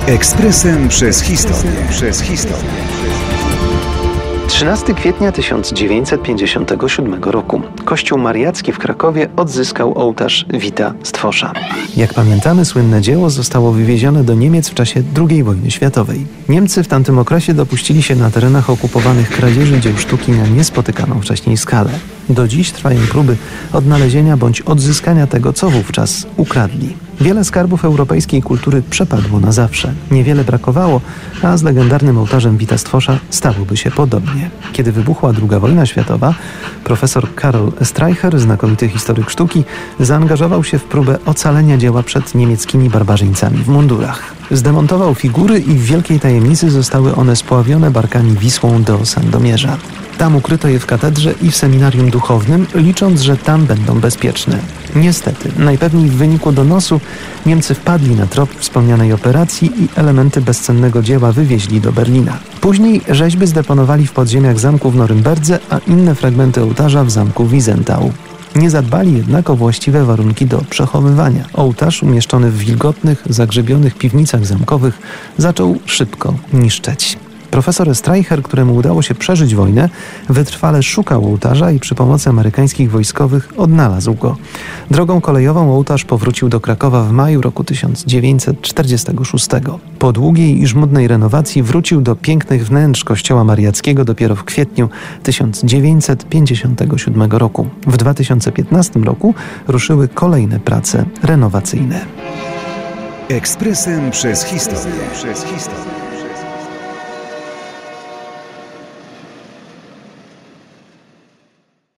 Ekspresem przez historię. 13 kwietnia 1957 roku Kościół Mariacki w Krakowie odzyskał ołtarz Wita Stwosza. Jak pamiętamy, słynne dzieło zostało wywiezione do Niemiec w czasie II wojny światowej. Niemcy w tamtym okresie dopuścili się na terenach okupowanych kradzieży dzieł sztuki na niespotykaną wcześniej skalę. Do dziś trwają próby odnalezienia bądź odzyskania tego, co wówczas ukradli. Wiele skarbów europejskiej kultury przepadło na zawsze. Niewiele brakowało, a z legendarnym ołtarzem Wita Stwosza stałoby się podobnie. Kiedy wybuchła II wojna światowa, profesor Karol Streicher, znakomity historyk sztuki, zaangażował się w próbę ocalenia dzieła przed niemieckimi barbarzyńcami w mundurach. Zdemontował figury i w wielkiej tajemnicy zostały one spławione barkami Wisłą do Sandomierza. Tam ukryto je w katedrze i w seminarium duchownym, licząc, że tam będą bezpieczne. Niestety, najpewniej w wyniku donosu Niemcy wpadli na trop wspomnianej operacji i elementy bezcennego dzieła wywieźli do Berlina. Później rzeźby zdeponowali w podziemiach zamku w Norymberdze, a inne fragmenty ołtarza w zamku Wiesenthal. Nie zadbali jednak o właściwe warunki do przechowywania. Ołtarz, umieszczony w wilgotnych, zagrzebionych piwnicach zamkowych, zaczął szybko niszczeć. Profesor Streicher, któremu udało się przeżyć wojnę, wytrwale szukał ołtarza i przy pomocy amerykańskich wojskowych odnalazł go. Drogą kolejową ołtarz powrócił do Krakowa w maju roku 1946. Po długiej i żmudnej renowacji wrócił do pięknych wnętrz kościoła mariackiego dopiero w kwietniu 1957 roku. W 2015 roku ruszyły kolejne prace renowacyjne. Ekspresem przez historię.